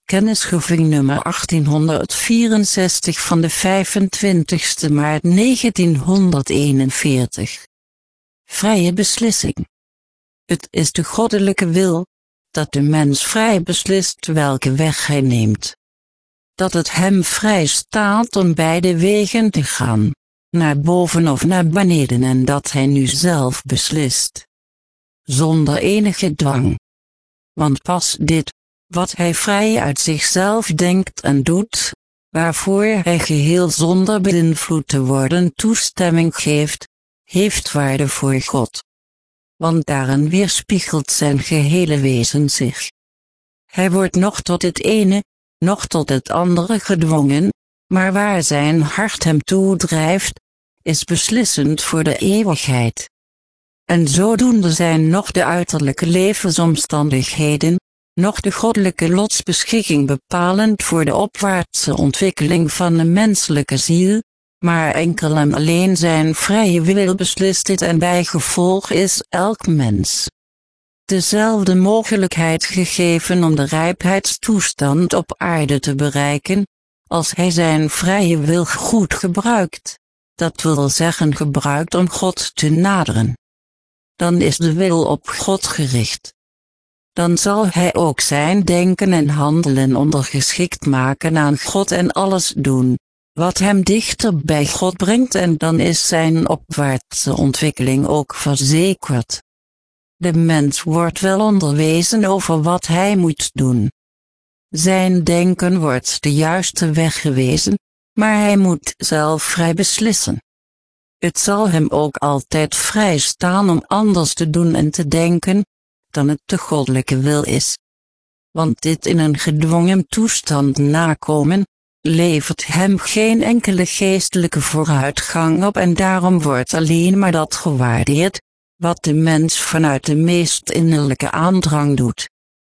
Kennisgeving nummer 1864 van de 25 maart 1941. Vrije beslissing. Het is de goddelijke wil, dat de mens vrij beslist welke weg hij neemt. Dat het hem vrij staat om beide wegen te gaan, naar boven of naar beneden, en dat hij nu zelf beslist. Zonder enige dwang. Want pas dit, wat hij vrij uit zichzelf denkt en doet, waarvoor hij geheel zonder beïnvloed te worden toestemming geeft, heeft waarde voor God. Want daarin weerspiegelt zijn gehele wezen zich. Hij wordt noch tot het ene, noch tot het andere gedwongen, maar waar zijn hart hem toedrijft, is beslissend voor de eeuwigheid. En zodoende zijn noch de uiterlijke levensomstandigheden, noch de goddelijke lotsbeschikking bepalend voor de opwaartse ontwikkeling van de menselijke ziel, maar enkel en alleen zijn vrije wil beslist dit, en bijgevolg is elk mens dezelfde mogelijkheid gegeven om de rijpheidstoestand op aarde te bereiken, als hij zijn vrije wil goed gebruikt, dat wil zeggen gebruikt om God te naderen. Dan is de wil op God gericht. Dan zal hij ook zijn denken en handelen ondergeschikt maken aan God en alles doen wat hem dichter bij God brengt, en dan is zijn opwaartse ontwikkeling ook verzekerd. De mens wordt wel onderwezen over wat hij moet doen. Zijn denken wordt de juiste weg gewezen, maar hij moet zelf vrij beslissen. Het zal hem ook altijd vrij staan om anders te doen en te denken, dan het de goddelijke wil is. Want dit in een gedwongen toestand nakomen, levert hem geen enkele geestelijke vooruitgang op, en daarom wordt alleen maar dat gewaardeerd, wat de mens vanuit de meest innerlijke aandrang doet.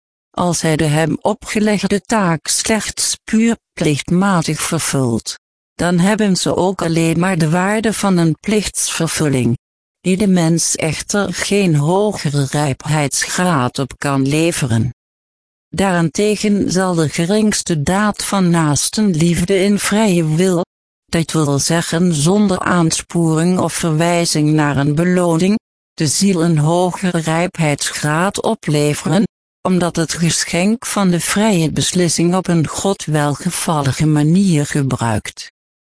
Als hij de hem opgelegde taak slechts puur plichtmatig vervult, dan hebben ze ook alleen maar de waarde van een plichtsvervulling, die de mens echter geen hogere rijpheidsgraad op kan leveren. Daarentegen zal de geringste daad van naastenliefde in vrije wil, dat wil zeggen zonder aansporing of verwijzing naar een beloning, de ziel een hogere rijpheidsgraad opleveren, omdat het geschenk van de vrije beslissing op een God welgevallige manier gebruikt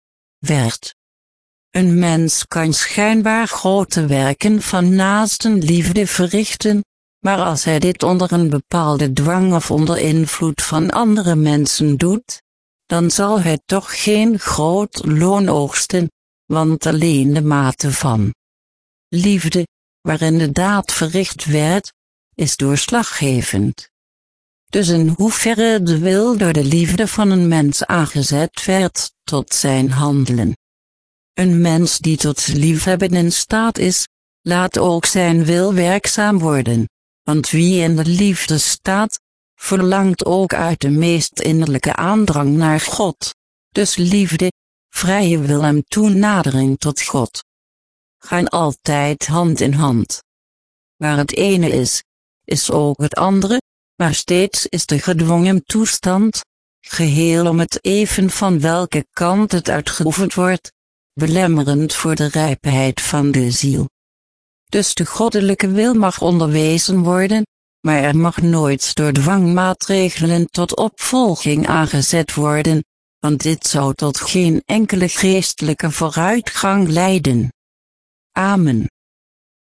werd. Een mens kan schijnbaar grote werken van naastenliefde verrichten, maar als hij dit onder een bepaalde dwang of onder invloed van andere mensen doet, dan zal hij toch geen groot loon oogsten, want alleen de mate van liefde, waarin de daad verricht werd, is doorslaggevend. Dus in hoeverre de wil door de liefde van een mens aangezet werd tot zijn handelen. Een mens die tot liefhebben in staat is, laat ook zijn wil werkzaam worden, want wie in de liefde staat, verlangt ook uit de meest innerlijke aandrang naar God, dus liefde, vrije wil en toenadering tot God gaan altijd hand in hand. Waar het ene is, is ook het andere, maar steeds is de gedwongen toestand, geheel om het even van welke kant het uitgeoefend wordt, belemmerend voor de rijpheid van de ziel. Dus de goddelijke wil mag onderwezen worden, maar er mag nooit door dwangmaatregelen tot opvolging aangezet worden, want dit zou tot geen enkele geestelijke vooruitgang leiden. Amen.